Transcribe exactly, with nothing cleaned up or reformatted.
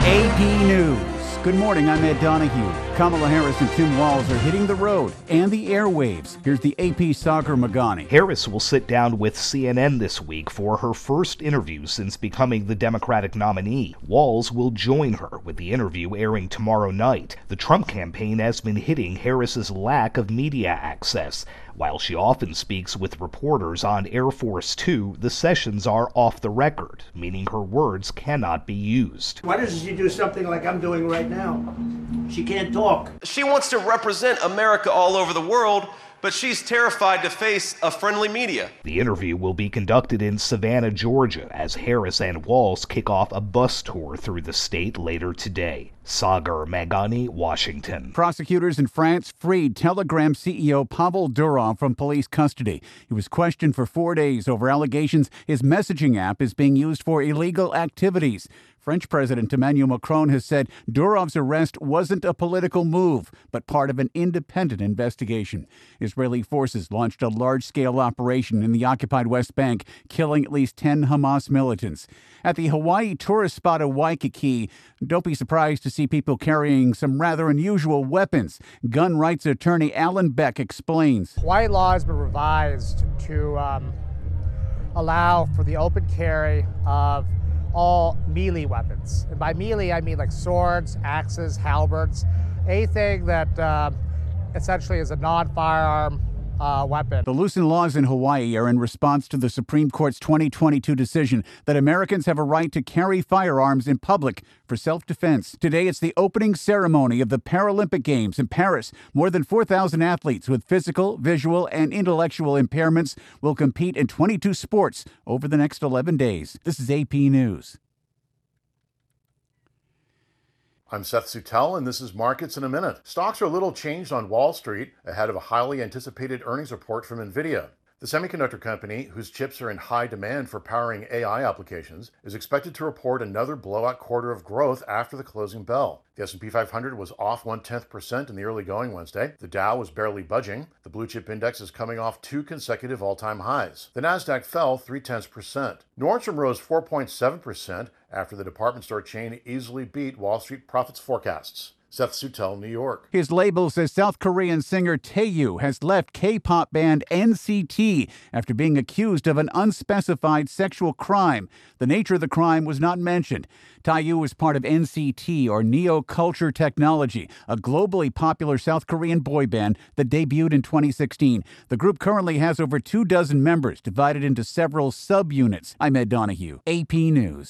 A P News. Good morning, I'm Ed Donahue. Kamala Harris and Tim Walz are hitting the road and the airwaves. Here's the A P Sagar Meghani. Harris will sit down with C N N this week for her first interview since becoming the Democratic nominee. Walz will join her, with the interview airing tomorrow night. The Trump campaign has been hitting Harris's lack of media access. While she often speaks with reporters on Air Force Two, the sessions are off the record, meaning her words cannot be used. Why doesn't she do something like I'm doing right now? She can't talk. She wants to represent America all over the world, but she's terrified to face a friendly media. The interview will be conducted in Savannah, Georgia, as Harris and Walz kick off a bus tour through the state later today. Sagar Meghani, Washington. Prosecutors in France freed Telegram C E O Pavel Durov from police custody. He was questioned for four days over allegations his messaging app is being used for illegal activities. French President Emmanuel Macron has said Durov's arrest wasn't a political move, but part of an independent investigation. Israeli forces launched a large-scale operation in the occupied West Bank, killing at least ten Hamas militants. At the Hawaii tourist spot of Waikiki, don't be surprised to see people carrying some rather unusual weapons. Gun rights attorney Alan Beck explains. Hawaii law has been revised to um, allow for the open carry of all melee weapons. And by melee, I mean like swords, axes, halberds, anything that uh, essentially is a non-firearm uh, weapon. The loosened laws in Hawaii are in response to the Supreme Court's twenty twenty-two decision that Americans have a right to carry firearms in public for self-defense. Today, it's the opening ceremony of the Paralympic Games in Paris. More than four thousand athletes with physical, visual, and intellectual impairments will compete in twenty-two sports over the next eleven days. This is A P News. I'm Seth Sutel, and this is Markets in a Minute. Stocks are a little changed on Wall Street ahead of a highly anticipated earnings report from NVIDIA. The semiconductor company, whose chips are in high demand for powering A I applications, is expected to report another blowout quarter of growth after the closing bell. The S and P five hundred was off one-tenth percent in the early going Wednesday. The Dow was barely budging. The blue chip index is coming off two consecutive all-time highs. The Nasdaq fell three-tenths percent. Nordstrom rose four point seven percent after the department store chain easily beat Wall Street profits forecasts. Seth Sutel, New York. His label says South Korean singer Taeyu has left K-pop band N C T after being accused of an unspecified sexual crime. The nature of the crime was not mentioned. Taeyu is part of N C T, or Neo Culture Technology, a globally popular South Korean boy band that debuted in twenty sixteen. The group currently has over two dozen members divided into several subunits. I'm Ed Donahue, A P News.